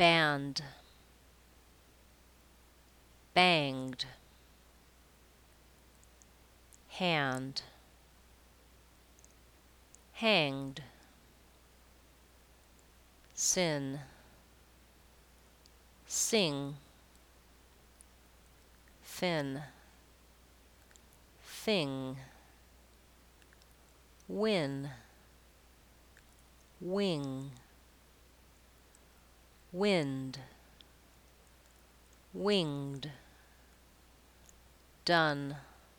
band, banged, hand, hanged, sin, sing, fin, thing, win, wing, wind, winged, done,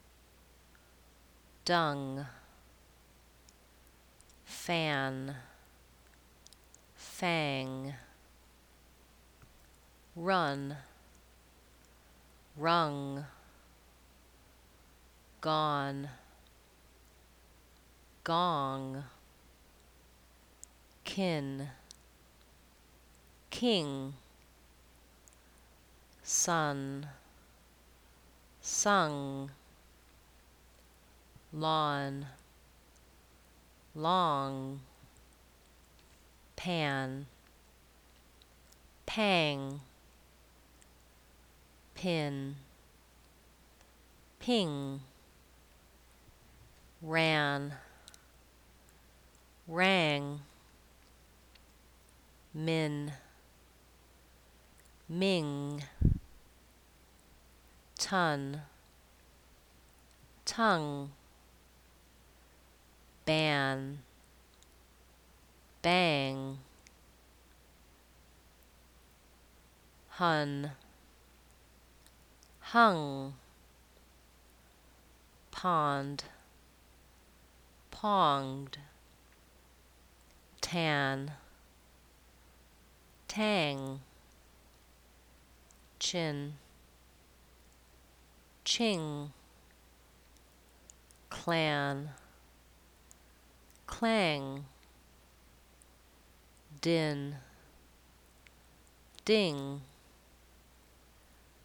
dung, fan, fang, run, rung, gone, gong, kin, king, sun, sung, lawn, long, pan, pang, pin, ping, ran, rang, min, ming, ton, tongue, ban, bang, hun, hung, pond, ponged, tan, tang, chin, ching, clan, clang, din, ding,